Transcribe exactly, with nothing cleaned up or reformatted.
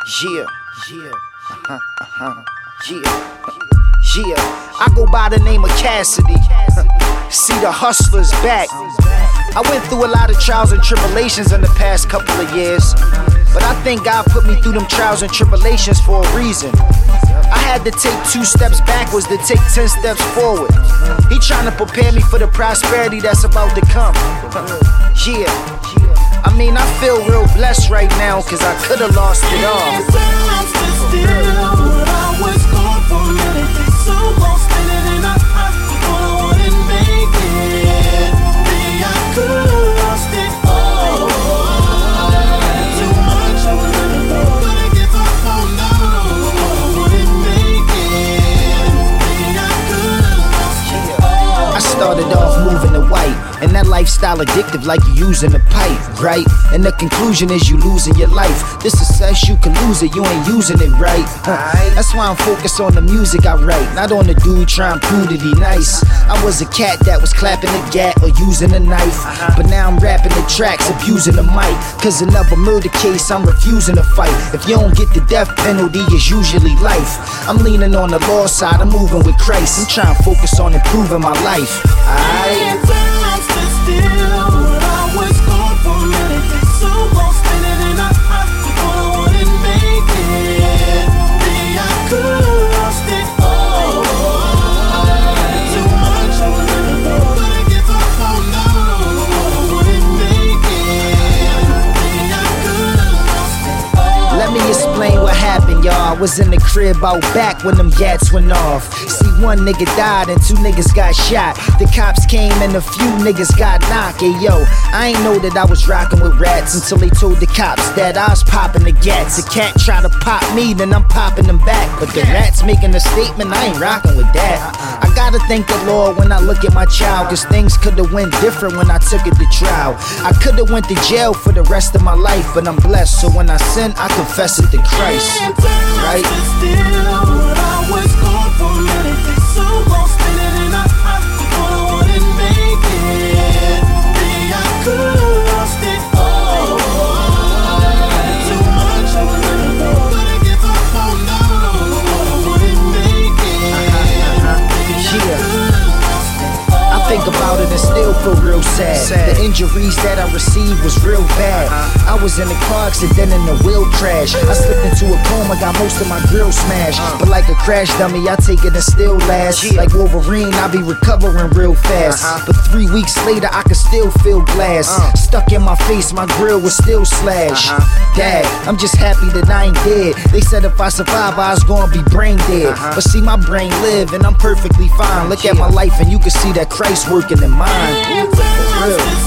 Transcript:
Yeah, yeah, uh-huh, uh-huh, yeah, yeah. I go by the name of Cassidy. See, the hustler's back. I went through a lot of trials and tribulations in the past couple of years, but I think God put me through them trials and tribulations for a reason. I had to take two steps backwards to take ten steps forward. He trying to prepare me for the prosperity that's about to come. Yeah, I mean, I feel real blessed right now, cause I could've lost it all. I'm still, but I was gone for a minute. So lost in it and I, I thought I wouldn't make it. Maybe I could've lost it all. Too much I was in it, but I give up, oh no, I wouldn't make it. Maybe I could've lost it all. I started off moving to white, and that lifestyle addictive like you using a pipe, right? And the conclusion is you losing your life. This success, you can lose it, you ain't using it right. Huh. That's why I'm focused on the music I write, not on the dude trying to prove that he nice. I was a cat that was clapping the gat or using a knife, but now I'm rapping the tracks, abusing the mic. Cause another murder case, I'm refusing to fight. If you don't get the death penalty, it's usually life. I'm leaning on the law side, I'm moving with Christ. I'm trying to focus on improving my life. Alright? I'm still, but I was gone for a minute. So lost in it and I, I thought I wouldn't make it. Maybe I could've lost it all. Too much I was in it, but I give up, oh no, I wouldn't make it. Maybe I could've lost it all. Let me explain what happened, y'all. I was in the crib out back when them gats went off. See, one nigga died and two niggas got shot. The cops came and a few niggas got knocked. Hey yo, I ain't know that I was rocking with rats until they told the cops that I was popping the gats. A cat try to pop me, then I'm popping them back. But the rats making a statement, I ain't rocking with that. I gotta thank the Lord when I look at my child, cause things could've went different when I took it to trial. I could've went to jail for the rest of my life, but I'm blessed, so when I sin, I confess it to Christ. Right? Still, but I was gone for a minute. So lost in it and I, I thought I wouldn't make it. Maybe I could've lost it all. Too much I was in it, but I give up, oh no, I wouldn't make it. Maybe I Yeah. could've lost it all. I think about it and still feel real sad. sad. The injuries that I received was real bad. I was in a car accident in a wheel crash. I slipped into a coma, got most of my grill smashed. But like a crash dummy, I take it and still last. Like Wolverine, I be recovering real fast. But three weeks later, I can still feel glass stuck in my face, my grill was still slashed. Dad, I'm just happy that I ain't dead. They said if I survive, I was gonna be brain dead. But see, my brain live and I'm perfectly fine. Look at my life and you can see that Christ working in mine. For real.